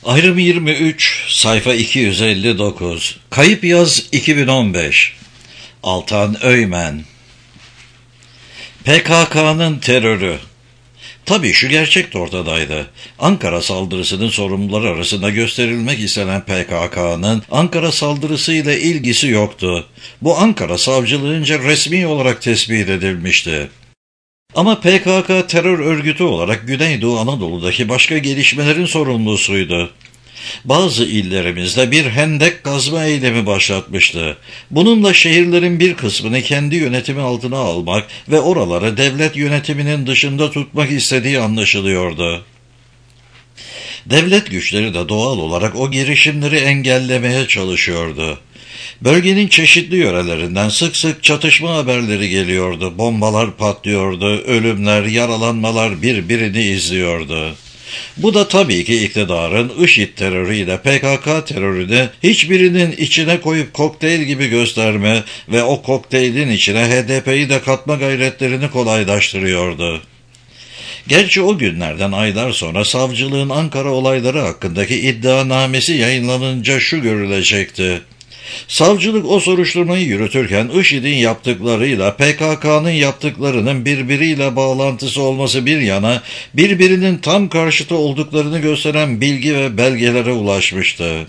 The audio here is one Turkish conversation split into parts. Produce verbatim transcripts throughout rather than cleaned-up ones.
Ayrım yirmi üç, sayfa iki yüz elli dokuz. Kayıp yaz iki bin on beş. Altan Öymen. P K K'nın terörü. Tabii şu gerçek de ortadaydı. Ankara saldırısının sorumluları arasında gösterilmek istenen P K K'nın Ankara saldırısıyla ilgisi yoktu. Bu Ankara savcılığınca resmi olarak tespit edilmişti. Ama P K K terör örgütü olarak Güneydoğu Anadolu'daki başka gelişmelerin sorumlusuydu. Bazı illerimizde bir hendek kazma eylemi başlatmıştı. Bununla şehirlerin bir kısmını kendi yönetimi altına almak ve oraları devlet yönetiminin dışında tutmak istediği anlaşılıyordu. Devlet güçleri de doğal olarak o girişimleri engellemeye çalışıyordu. Bölgenin çeşitli yörelerinden sık sık çatışma haberleri geliyordu. Bombalar patlıyordu, ölümler, yaralanmalar birbirini izliyordu. Bu da tabii ki iktidarın IŞİD terörüyle P K K terörünü hiçbirinin içine koyup kokteyl gibi gösterme ve o kokteylin içine H D P'yi de katma gayretlerini kolaylaştırıyordu. Gerçi o günlerden aylar sonra savcılığın Ankara olayları hakkındaki iddianamesi yayınlanınca şu görülecekti. Savcılık o soruşturmayı yürütürken IŞİD'in yaptıklarıyla P K K'nın yaptıklarının birbiriyle bağlantısı olması bir yana birbirinin tam karşıtı olduklarını gösteren bilgi ve belgelere ulaşmıştı.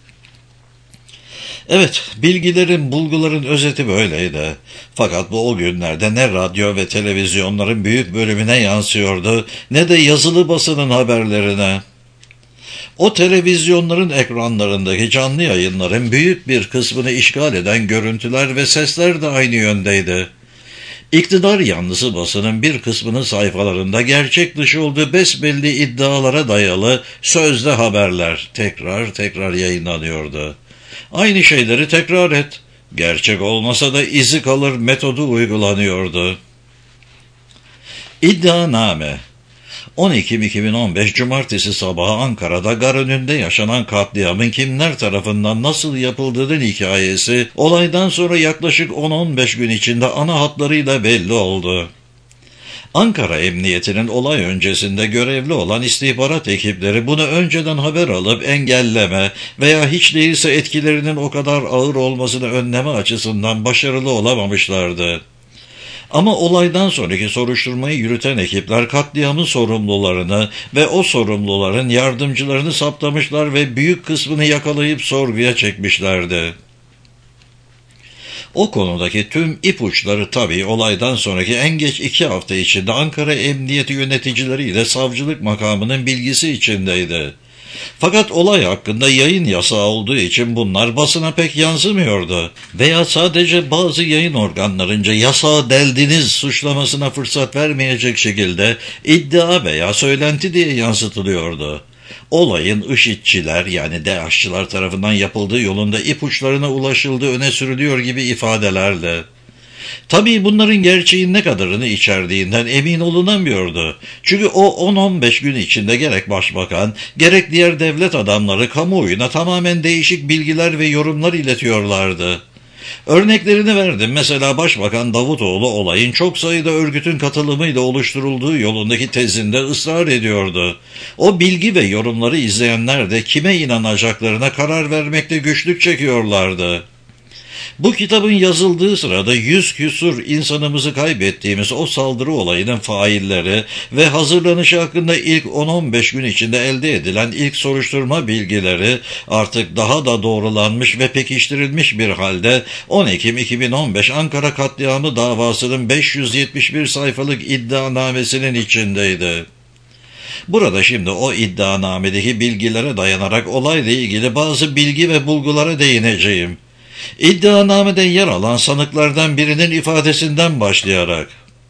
Evet, bilgilerin, bulguların özeti böyleydi. Fakat bu o günlerde ne radyo ve televizyonların büyük bölümüne yansıyordu, ne de yazılı basının haberlerine. O televizyonların ekranlarındaki canlı yayınların büyük bir kısmını işgal eden görüntüler ve sesler de aynı yöndeydi. İktidar yanlısı basının bir kısmının sayfalarında gerçek dışı olduğu besbelli iddialara dayalı sözde haberler tekrar tekrar yayınlanıyordu. Aynı şeyleri tekrar et, gerçek olmasa da izi kalır metodu uygulanıyordu. İddianame. on Ekim iki bin on beş Cumartesi sabahı Ankara'da gar önünde yaşanan katliamın kimler tarafından nasıl yapıldığının hikayesi olaydan sonra yaklaşık on on beş gün içinde ana hatlarıyla belli oldu. Ankara Emniyeti'nin olay öncesinde görevli olan istihbarat ekipleri bunu önceden haber alıp engelleme veya hiç değilse etkilerinin o kadar ağır olmasını önleme açısından başarılı olamamışlardı. Ama olaydan sonraki soruşturmayı yürüten ekipler katliamın sorumlularını ve o sorumluların yardımcılarını saptamışlar ve büyük kısmını yakalayıp sorguya çekmişlerdi. O konudaki tüm ipuçları tabii olaydan sonraki en geç iki hafta içinde Ankara Emniyeti yöneticileriyle savcılık makamının bilgisi içindeydi. Fakat olay hakkında yayın yasağı olduğu için bunlar basına pek yansımıyordu veya sadece bazı yayın organlarınca yasağı deldiniz suçlamasına fırsat vermeyecek şekilde iddia veya söylenti diye yansıtılıyordu. Olayın IŞİD'çiler yani DAEŞ'çiler tarafından yapıldığı yolunda ipuçlarına ulaşıldığı öne sürülüyor gibi ifadelerle. Tabii bunların gerçeğin ne kadarını içerdiğinden emin olunamıyordu. Çünkü o on on beş gün içinde gerek başbakan, gerek diğer devlet adamları kamuoyuna tamamen değişik bilgiler ve yorumlar iletiyorlardı. Örneklerini verdim. Mesela Başbakan Davutoğlu olayın çok sayıda örgütün katılımıyla oluşturulduğu yolundaki tezinde ısrar ediyordu. O bilgi ve yorumları izleyenler de kime inanacaklarına karar vermekte güçlük çekiyorlardı. Bu kitabın yazıldığı sırada yüz küsur insanımızı kaybettiğimiz o saldırı olayının failleri ve hazırlanışı hakkında ilk on on beş gün içinde elde edilen ilk soruşturma bilgileri artık daha da doğrulanmış ve pekiştirilmiş bir halde on Ekim iki bin on beş Ankara katliamı davasının beş yüz yetmiş bir sayfalık iddianamesinin içindeydi. Burada şimdi o iddianamedeki bilgilere dayanarak olayla ilgili bazı bilgi ve bulgulara değineceğim. İddianamede yer alan sanıklardan birinin ifadesinden başlayarak.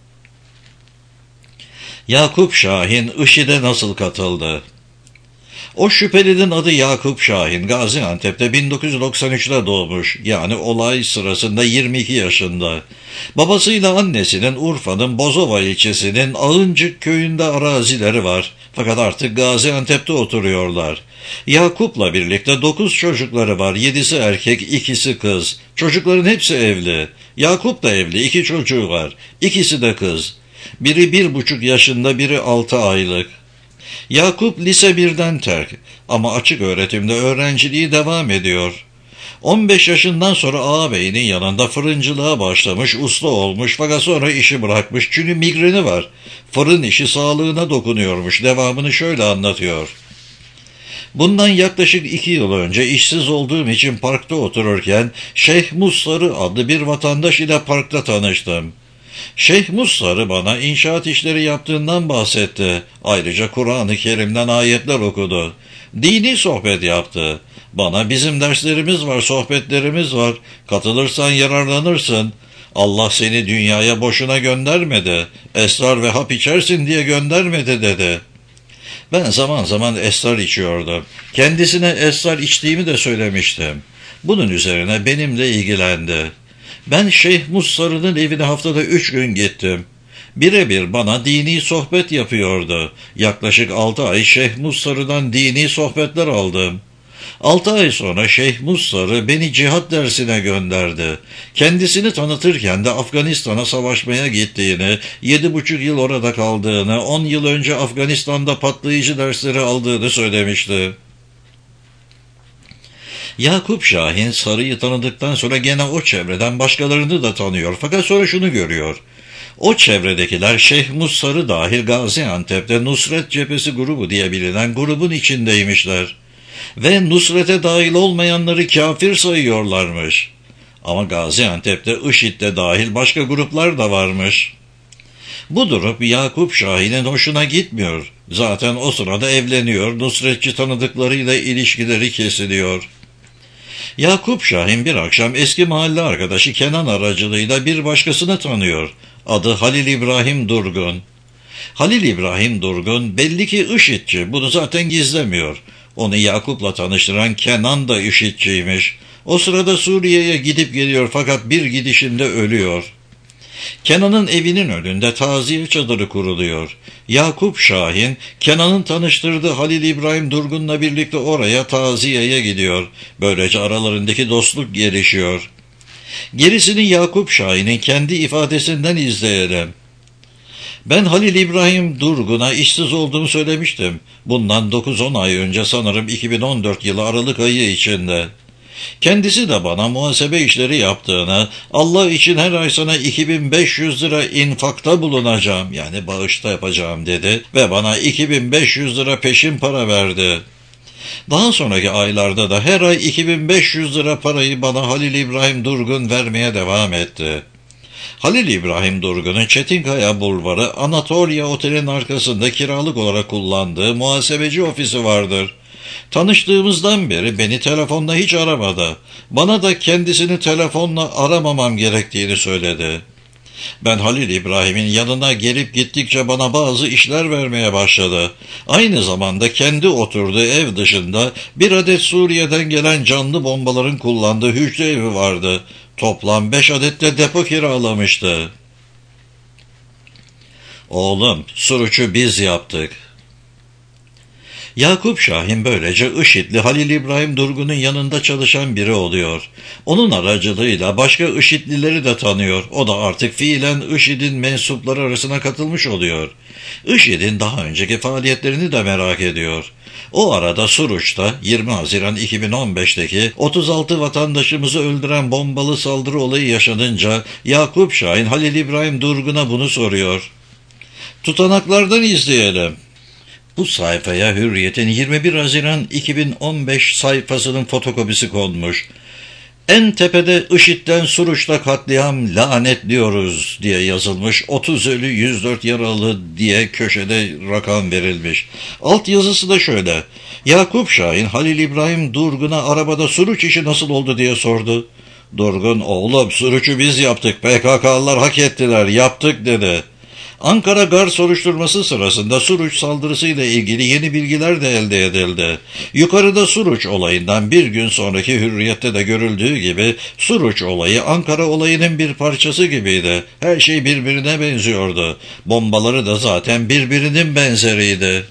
Yakup Şahin IŞİD'e nasıl katıldı? O şüphelinin adı Yakup Şahin, Gaziantep'te bin dokuz yüz doksan üçte doğmuş, yani olay sırasında yirmi iki yaşında. Babasıyla annesinin Urfa'nın Bozova ilçesinin Ağıncık köyünde arazileri var, fakat artık Gaziantep'te oturuyorlar. Yakup'la birlikte dokuz çocukları var, yedisi erkek, ikisi kız. Çocukların hepsi evli. Yakup da evli, iki çocuğu var, ikisi de kız. Biri bir buçuk yaşında, biri altı aylık. Yakup lise birden terk ama açık öğretimde öğrenciliği devam ediyor. on beş yaşından sonra ağabeyinin yanında fırıncılığa başlamış, usta olmuş fakat sonra işi bırakmış çünkü migreni var. Fırın işi sağlığına dokunuyormuş. Devamını şöyle anlatıyor. Bundan yaklaşık iki yıl önce işsiz olduğum için parkta otururken Şeyh Musarı adlı bir vatandaş ile parkta tanıştım. Şeyh Musarı bana inşaat işleri yaptığından bahsetti. Ayrıca Kur'an-ı Kerim'den ayetler okudu. Dini sohbet yaptı. Bana bizim derslerimiz var, sohbetlerimiz var. Katılırsan yararlanırsın. Allah seni dünyaya boşuna göndermedi. Esrar ve hap içersin diye göndermedi dedi. Ben zaman zaman esrar içiyordum. Kendisine esrar içtiğimi de söylemiştim. Bunun üzerine benimle ilgilendi. Ben Şeyh Musarı'nın evine haftada üç gün gittim. Birebir bana dini sohbet yapıyordu. Yaklaşık altı ay Şeyh Musarı'dan dini sohbetler aldım. Altı ay sonra Şeyh Musarı beni cihat dersine gönderdi. Kendisini tanıtırken de Afganistan'a savaşmaya gittiğini, yedi buçuk yıl orada kaldığını, on yıl önce Afganistan'da patlayıcı dersleri aldığını söylemişti. Yakup Şahin Sarı'yı tanıdıktan sonra gene o çevreden başkalarını da tanıyor. Fakat sonra şunu görüyor. O çevredekiler Şeyh Musarı dahil Gaziantep'te Nusret Cephesi grubu diye bilinen grubun içindeymişler. Ve Nusret'e dahil olmayanları kafir sayıyorlarmış. Ama Gaziantep'te IŞİD'de dahil başka gruplar da varmış. Bu durum Yakup Şahin'in hoşuna gitmiyor. Zaten o sırada evleniyor, Nusretçi tanıdıklarıyla ilişkileri kesiliyor. Yakup Şahin bir akşam eski mahalle arkadaşı Kenan aracılığıyla bir başkasını tanıyor. Adı Halil İbrahim Durgun. Halil İbrahim Durgun belli ki IŞİD'ci, bunu zaten gizlemiyor. Onu Yakup'la tanıştıran Kenan da IŞİD'ciymiş. O sırada Suriye'ye gidip geliyor fakat bir gidişinde ölüyor. Kenan'ın evinin önünde taziye çadırı kuruluyor. Yakup Şahin, Kenan'ın tanıştırdığı Halil İbrahim Durgun'la birlikte oraya taziyeye gidiyor. Böylece aralarındaki dostluk gelişiyor. Gerisini Yakup Şahin'in kendi ifadesinden izleyelim. Ben Halil İbrahim Durgun'a işsiz olduğumu söylemiştim. Bundan dokuz on ay önce sanırım iki bin on dört yılı Aralık ayı içinde. Kendisi de bana muhasebe işleri yaptığını, Allah için her ay sana iki bin beş yüz lira infakta bulunacağım, yani bağışta yapacağım dedi ve bana iki bin beş yüz lira peşin para verdi. Daha sonraki aylarda da her ay iki bin beş yüz lira parayı bana Halil İbrahim Durgun vermeye devam etti. Halil İbrahim Durgun'un Çetinkaya Bulvarı Anatolia Otel'in arkasında kiralık olarak kullandığı muhasebeci ofisi vardır. Tanıştığımızdan beri beni telefonla hiç aramadı. Bana da kendisini telefonla aramamam gerektiğini söyledi. Ben Halil İbrahim'in yanına gelip gittikçe bana bazı işler vermeye başladı. Aynı zamanda kendi oturduğu ev dışında bir adet Suriye'den gelen canlı bombaların kullandığı hücre evi vardı. Toplam beş adet de depo kiralamıştı. Oğlum, Suruç'u biz yaptık. Yakup Şahin böylece IŞİD'li Halil İbrahim Durgun'un yanında çalışan biri oluyor. Onun aracılığıyla başka IŞİD'lileri de tanıyor. O da artık fiilen IŞİD'in mensupları arasına katılmış oluyor. IŞİD'in daha önceki faaliyetlerini de merak ediyor. O arada Suruç'ta yirmi Haziran iki bin on beş'teki otuz altı vatandaşımızı öldüren bombalı saldırı olayı yaşanınca Yakup Şahin Halil İbrahim Durgun'a bunu soruyor. Tutanaklardan izleyelim. Bu sayfaya Hürriyet'in yirmi bir Haziran iki bin on beş sayfasının fotokopisi konmuş. En tepede IŞİD'den Suruç'ta katliam lanetliyoruz diye yazılmış, otuz ölü yüz dört yaralı diye köşede rakam verilmiş. Alt yazısı da şöyle. Yakup Şahin Halil İbrahim Durgun'a arabada Suruç işi nasıl oldu diye sordu. Durgun, oğlum Suruç'u biz yaptık, P K K'lılar hak ettiler, yaptık dedi. Ankara Gar soruşturması sırasında Suruç saldırısıyla ilgili yeni bilgiler de elde edildi. Yukarıda Suruç olayından bir gün sonraki Hürriyet'te de görüldüğü gibi Suruç olayı Ankara olayının bir parçası gibiydi. Her şey birbirine benziyordu. Bombaları da zaten birbirinin benzeriydi.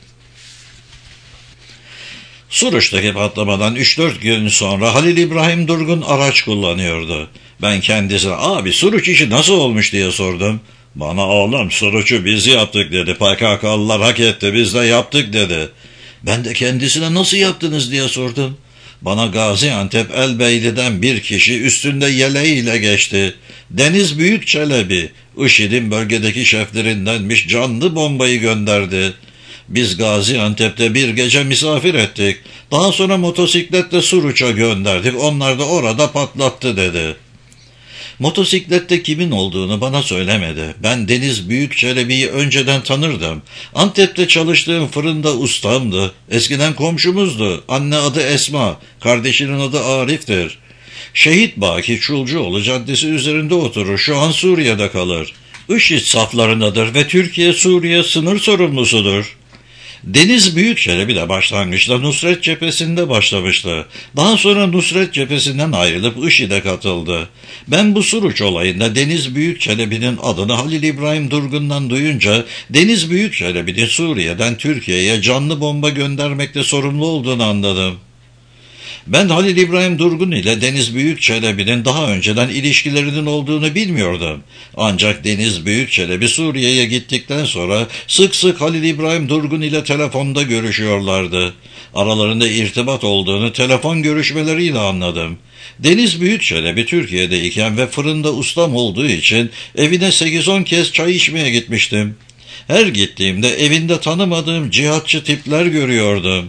Suruç'taki patlamadan üç dört gün sonra Halil İbrahim Durgun araç kullanıyordu. Ben kendisine abi Suruç işi nasıl olmuş diye sordum. Bana oğlum Suruç'u biz yaptık dedi. P K K'lılar hak etti, biz de yaptık dedi. Ben de kendisine nasıl yaptınız diye sordum. Bana Gaziantep Elbeyli'den bir kişi üstünde yeleğiyle geçti. Deniz Büyükçelebi, IŞİD'in bölgedeki şeflerindenmiş, canlı bombayı gönderdi. Biz Gaziantep'te bir gece misafir ettik. Daha sonra motosikletle Suruç'a gönderdik. Onlar da orada patlattı dedi. Motosiklette kimin olduğunu bana söylemedi. Ben Deniz Büyükçelebi'yi önceden tanırdım. Antep'te çalıştığım fırında ustamdı. Eskiden komşumuzdu. Anne adı Esma, kardeşinin adı Arif'tir. Şehit Baki Çulcuoğlu Caddesi üzerinde oturur. Şu an Suriye'de kalır. IŞİD saflarındadır ve Türkiye-Suriye sınır sorumlusudur. Deniz Büyükçelebi de başlangıçta Nusret Cephesi'nde başlamıştı. Daha sonra Nusret Cephesi'nden ayrılıp IŞİD'e katıldı. Ben bu Suruç olayında Deniz Büyükçelebi'nin adını Halil İbrahim Durgun'dan duyunca Deniz Büyükçelebi'nin Suriye'den Türkiye'ye canlı bomba göndermekte sorumlu olduğunu anladım. Ben Halil İbrahim Durgun ile Deniz Büyükçelebi'nin daha önceden ilişkilerinin olduğunu bilmiyordum. Ancak Deniz Büyükçelebi Suriye'ye gittikten sonra sık sık Halil İbrahim Durgun ile telefonda görüşüyorlardı. Aralarında irtibat olduğunu telefon görüşmeleriyle anladım. Deniz Büyükçelebi Türkiye'deyken ve fırında ustam olduğu için evine sekiz on kez çay içmeye gitmiştim. Her gittiğimde evinde tanımadığım cihatçı tipler görüyordum.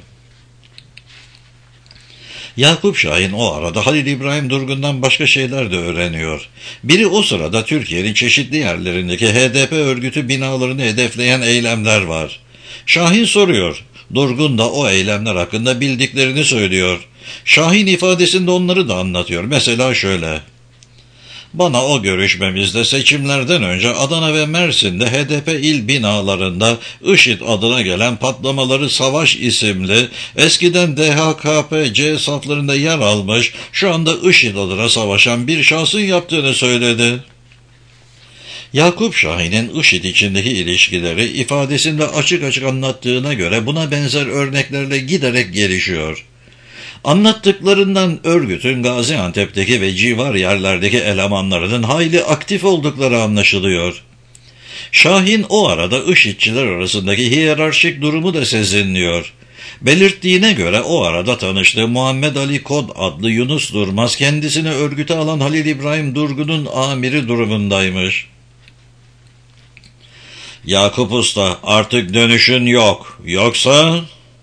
Yakup Şahin o arada Halil İbrahim Durgun'dan başka şeyler de öğreniyor. Biri o sırada Türkiye'nin çeşitli yerlerindeki H D P örgütü binalarını hedefleyen eylemler var. Şahin soruyor. Durgun da o eylemler hakkında bildiklerini söylüyor. Şahin ifadesinde onları da anlatıyor. Mesela şöyle. Bana o görüşmemizde seçimlerden önce Adana ve Mersin'de H D P il binalarında IŞİD adına gelen patlamaları Savaş isimli, eskiden D H K P C saflarında yer almış, şu anda IŞİD adına savaşan bir şahsın yaptığını söyledi. Yakup Şahin'in IŞİD içindeki ilişkileri ifadesinde açık açık anlattığına göre buna benzer örneklerle giderek gelişiyor. Anlattıklarından örgütün Gaziantep'teki ve civar yerlerdeki elemanlarının hayli aktif oldukları anlaşılıyor. Şahin o arada IŞİD'çiler arasındaki hiyerarşik durumu da sezinliyor. Belirttiğine göre o arada tanıştığı Muhammed Ali Kod adlı Yunus Durmaz kendisini örgüte alan Halil İbrahim Durgun'un amiri durumundaymış. Yakup Usta, artık dönüşün yok. Yoksa...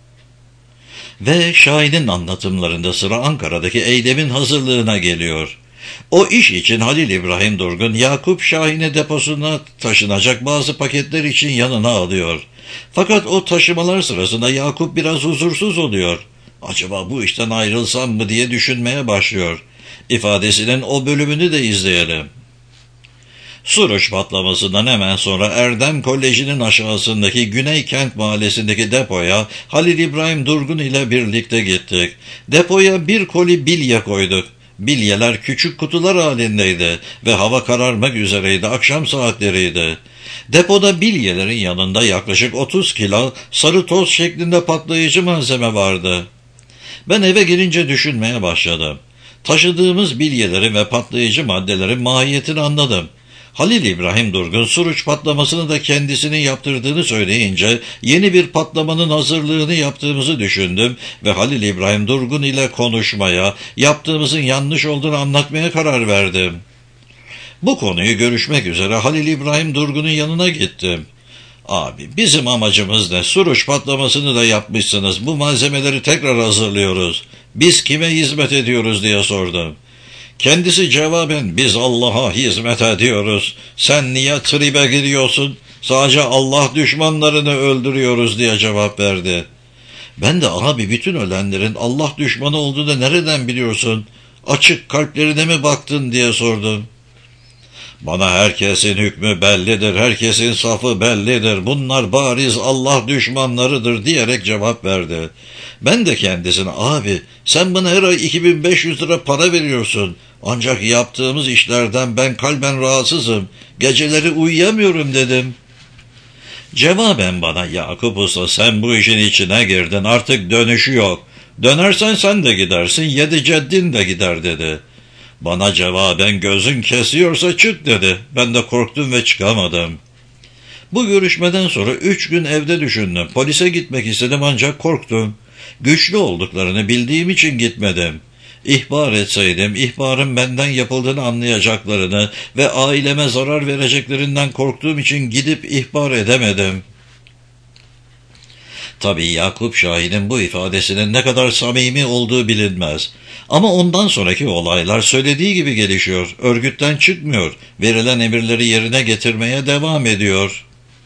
Ve Şahin'in anlatımlarında sıra Ankara'daki eylemin hazırlığına geliyor. O iş için Halil İbrahim Durgun, Yakup Şahin'e deposuna taşınacak bazı paketler için yanına alıyor. Fakat o taşımalar sırasında Yakup biraz huzursuz oluyor. Acaba bu işten ayrılsam mı diye düşünmeye başlıyor. İfadesinin o bölümünü de izleyelim. Suruç patlamasından hemen sonra Erdem Koleji'nin aşağısındaki Güney Kent Mahallesi'ndeki depoya Halil İbrahim Durgun ile birlikte gittik. Depoya bir koli bilye koyduk. Bilyeler küçük kutular halindeydi ve hava kararmak üzereydi, akşam saatleriydi. Depoda bilyelerin yanında yaklaşık otuz kilo sarı toz şeklinde patlayıcı malzeme vardı. Ben eve gelince düşünmeye başladım. Taşıdığımız bilyelerin ve patlayıcı maddelerin mahiyetini anladım. Halil İbrahim Durgun Suruç patlamasını da kendisinin yaptırdığını söyleyince yeni bir patlamanın hazırlığını yaptığımızı düşündüm ve Halil İbrahim Durgun ile konuşmaya, yaptığımızın yanlış olduğunu anlatmaya karar verdim. Bu konuyu görüşmek üzere Halil İbrahim Durgun'un yanına gittim. Abi, bizim amacımız ne? Suruç patlamasını da yapmışsınız. Bu malzemeleri tekrar hazırlıyoruz. Biz kime hizmet ediyoruz diye sordum. Kendisi cevaben biz Allah'a hizmet ediyoruz. Sen niye tribe giriyorsun? Sadece Allah düşmanlarını öldürüyoruz diye cevap verdi. Ben de abi bütün ölenlerin Allah düşmanı olduğunu nereden biliyorsun? Açık kalplerine mi baktın diye sordum. Bana herkesin hükmü bellidir, herkesin safı bellidir, bunlar bariz Allah düşmanlarıdır diyerek cevap verdi. Ben de kendisine abi sen bana her ay iki bin beş yüz lira para veriyorsun. Ancak yaptığımız işlerden ben kalben rahatsızım, geceleri uyuyamıyorum dedim. Cevaben bana Yakup Usta sen bu işin içine girdin, artık dönüşü yok. Dönersen sen de gidersin, yedi ceddin de gider dedi. Bana cevaben gözün kesiyorsa çık dedi. Ben de korktum ve çıkamadım. Bu görüşmeden sonra üç gün evde düşündüm. Polise gitmek istedim ancak korktum. Güçlü olduklarını bildiğim için gitmedim. İhbar etseydim, ihbarın benden yapıldığını anlayacaklarını ve aileme zarar vereceklerinden korktuğum için gidip ihbar edemedim. Tabii Yakup Şahin'in bu ifadesinin ne kadar samimi olduğu bilinmez. Ama ondan sonraki olaylar söylediği gibi gelişiyor. Örgütten çıkmıyor. Verilen emirleri yerine getirmeye devam ediyor.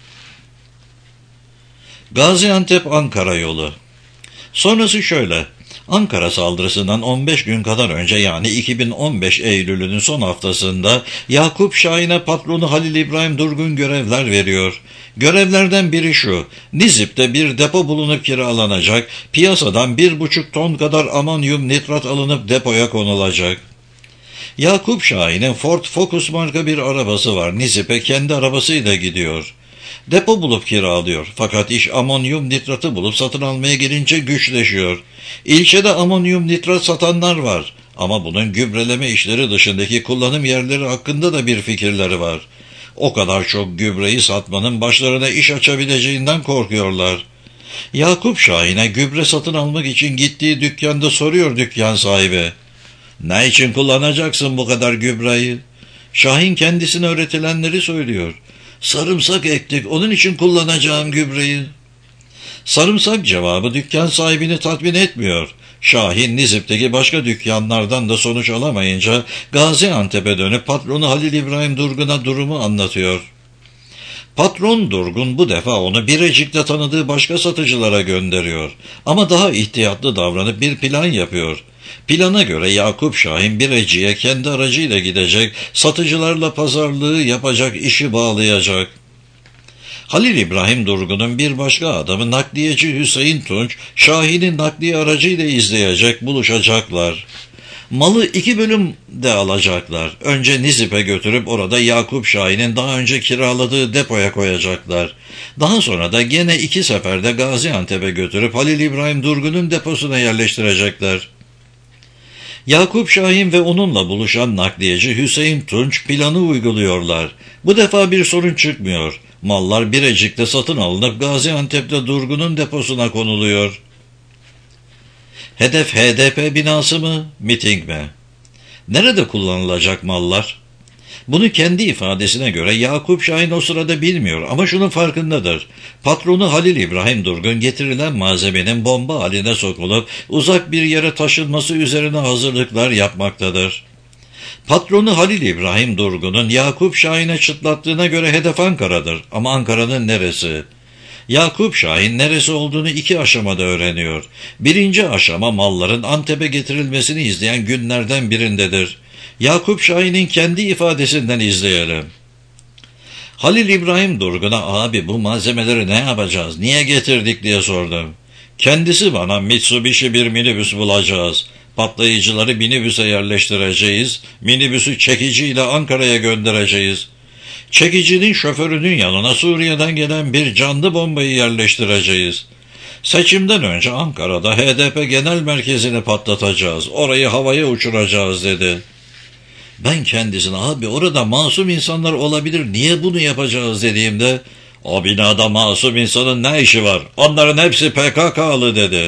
Gaziantep-Ankara yolu. Sonrası şöyle. Ankara saldırısından on beş gün kadar önce, yani iki bin on beş Eylül'ünün son haftasında Yakup Şahin'e patronu Halil İbrahim Durgun görevler veriyor. Görevlerden biri şu: Nizip'te bir depo bulunup kiralanacak, piyasadan bir buçuk ton kadar amonyum nitrat alınıp depoya konulacak. Yakup Şahin'in Ford Focus marka bir arabası var. Nizip'e kendi arabasıyla gidiyor. Depo bulup kiralıyor. Fakat iş amonyum nitratı bulup satın almaya gelince güçleşiyor. İlçede amonyum nitrat satanlar var. Ama bunun gübreleme işleri dışındaki kullanım yerleri hakkında da bir fikirleri var. O kadar çok gübreyi satmanın başlarına iş açabileceğinden korkuyorlar. Yakup Şahin'e gübre satın almak için gittiği dükkanda soruyor dükkan sahibi. Ne için kullanacaksın bu kadar gübreyi? Şahin kendisine öğretilenleri söylüyor. Sarımsak ektik, onun için kullanacağım gübreyi. Sarımsak cevabı dükkan sahibini tatmin etmiyor. Şahin Nizip'teki başka dükkanlardan da sonuç alamayınca Gaziantep'e dönüp patronu Halil İbrahim Durgun'a durumu anlatıyor. Patron Durgun bu defa onu Birecik'te tanıdığı başka satıcılara gönderiyor. Ama daha ihtiyatlı davranıp bir plan yapıyor. Plana göre Yakup Şahin Birecik'e kendi aracıyla gidecek, satıcılarla pazarlığı yapacak, işi bağlayacak. Halil İbrahim Durgun'un bir başka adamı nakliyeci Hüseyin Tunç, Şahin'in nakliye aracıyla izleyecek, buluşacaklar. Malı iki bölümde alacaklar. Önce Nizip'e götürüp orada Yakup Şahin'in daha önce kiraladığı depoya koyacaklar. Daha sonra da gene iki seferde Gaziantep'e götürüp Halil İbrahim Durgun'un deposuna yerleştirecekler. Yakup Şahin ve onunla buluşan nakliyeci Hüseyin Tunç planı uyguluyorlar. Bu defa bir sorun çıkmıyor. Mallar Birecik'te satın alınıp Gaziantep'te Durgun'un deposuna konuluyor. Hedef H D P binası mı, miting mi? Nerede kullanılacak mallar? Bunu kendi ifadesine göre Yakup Şahin o sırada bilmiyor ama şunun farkındadır. Patronu Halil İbrahim Durgun getirilen malzemenin bomba haline sokulup uzak bir yere taşınması üzerine hazırlıklar yapmaktadır. Patronu Halil İbrahim Durgun'un Yakup Şahin'e çıtlattığına göre hedef Ankara'dır. Ama Ankara'nın neresi? Yakup Şahin neresi olduğunu iki aşamada öğreniyor. Birinci aşama malların Antep'e getirilmesini izleyen günlerden birindedir. Yakup Şahin'in kendi ifadesinden izleyelim. Halil İbrahim Durgun'a abi bu malzemeleri ne yapacağız, niye getirdik diye sordum. Kendisi bana Mitsubishi bir minibüs bulacağız. Patlayıcıları minibüse yerleştireceğiz. Minibüsü çekiciyle Ankara'ya göndereceğiz. Çekicinin şoförünün yanına Suriye'den gelen bir canlı bombayı yerleştireceğiz. Seçimden önce Ankara'da H D P genel merkezini patlatacağız. Orayı havaya uçuracağız dedi. Ben kendisine abi orada masum insanlar olabilir, niye bunu yapacağız dediğimde o binada masum insanın ne işi var? Onların hepsi P K K'lı dedi.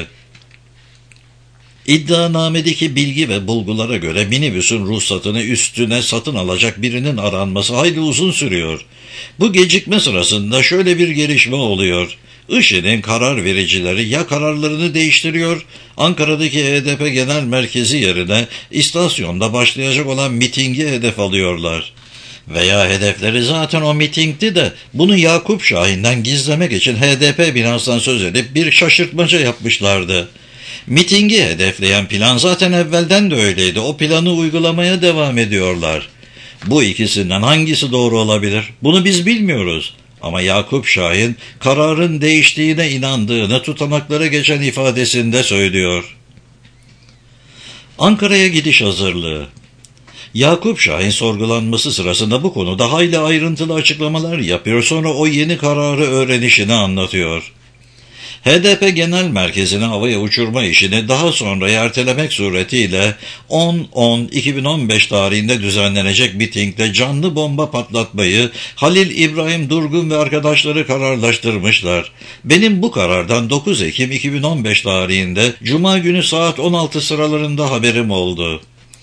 İddianamedeki bilgi ve bulgulara göre minibüsün ruhsatını üstüne satın alacak birinin aranması hayli uzun sürüyor. Bu gecikme sırasında şöyle bir gelişme oluyor. IŞİD'in karar vericileri ya kararlarını değiştiriyor, Ankara'daki H D P genel merkezi yerine istasyonda başlayacak olan mitingi hedef alıyorlar. Veya hedefleri zaten o mitingdi de bunu Yakup Şahin'den gizlemek için H D P binasından söz edip bir şaşırtmaca yapmışlardı. Mitingi hedefleyen plan zaten evvelden de öyleydi. O planı uygulamaya devam ediyorlar. Bu ikisinden hangisi doğru olabilir? Bunu biz bilmiyoruz. Ama Yakup Şahin kararın değiştiğine inandığını tutanaklara geçen ifadesinde söylüyor. Ankara'ya gidiş hazırlığı. Yakup Şahin sorgulanması sırasında bu konuda hayli ayrıntılı açıklamalar yapıyor, sonra o yeni kararı öğrenişini anlatıyor. H D P Genel Merkezi'ni havaya uçurma işini daha sonra ertelemek suretiyle on on iki bin on beş tarihinde düzenlenecek mitingde canlı bomba patlatmayı Halil İbrahim Durgun ve arkadaşları kararlaştırmışlar. Benim bu karardan dokuz Ekim iki bin on beş tarihinde Cuma günü saat on altı sıralarında haberim oldu.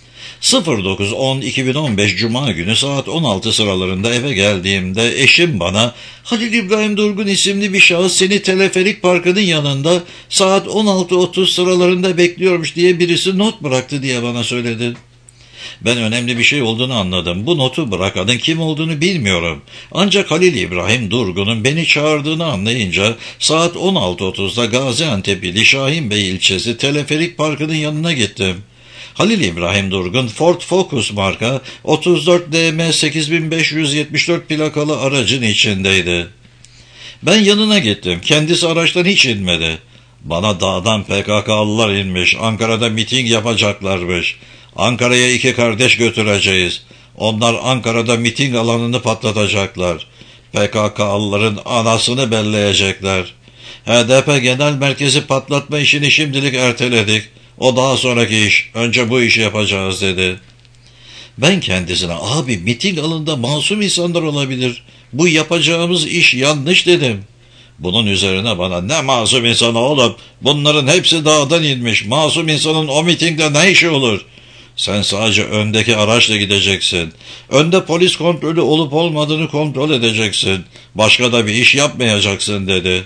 dokuz on iki bin on beş Cuma günü saat on altı sıralarında eve geldiğimde eşim bana Halil İbrahim Durgun isimli bir şahıs seni teleferik parkının yanında saat on altı otuz sıralarında bekliyormuş diye birisi not bıraktı diye bana söyledi. Ben önemli bir şey olduğunu anladım. Bu notu bırakanın kim olduğunu bilmiyorum. Ancak Halil İbrahim Durgun'un beni çağırdığını anlayınca saat on altı otuzda Gaziantep ili Şahinbey ilçesi teleferik parkının yanına gittim. Halil İbrahim Durgun Ford Focus marka otuz dört D M sekiz bin beş yüz yetmiş dört plakalı aracın içindeydi. Ben yanına gittim. Kendisi araçtan hiç inmedi. Bana dağdan P K K'lılar inmiş. Ankara'da miting yapacaklarmış. Ankara'ya iki kardeş götüreceğiz. Onlar Ankara'da miting alanını patlatacaklar. P K K'lıların anasını belleyecekler. H D P Genel Merkezi patlatma işini şimdilik erteledik. O daha sonraki iş. Önce bu işi yapacağız dedi. Ben kendisine abi miting alanında masum insanlar olabilir. Bu yapacağımız iş yanlış dedim. Bunun üzerine bana ne masum insanı oğlum. Bunların hepsi dağdan inmiş. Masum insanın o mitingde ne işi olur? Sen sadece öndeki araçla gideceksin. Önde polis kontrolü olup olmadığını kontrol edeceksin. Başka da bir iş yapmayacaksın dedi.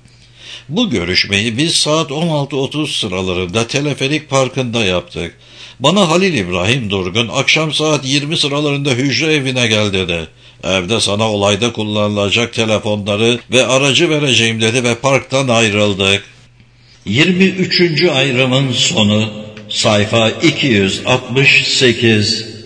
Bu görüşmeyi biz saat on altı otuz sıralarında teleferik parkında yaptık. Bana Halil İbrahim Durgun akşam saat yirmi sıralarında hücre evine gel dedi. Evde sana olayda kullanılacak telefonları ve aracı vereceğim dedi ve parktan ayrıldık. yirmi üçüncü ayrımın sonu sayfa iki yüz altmış sekiz.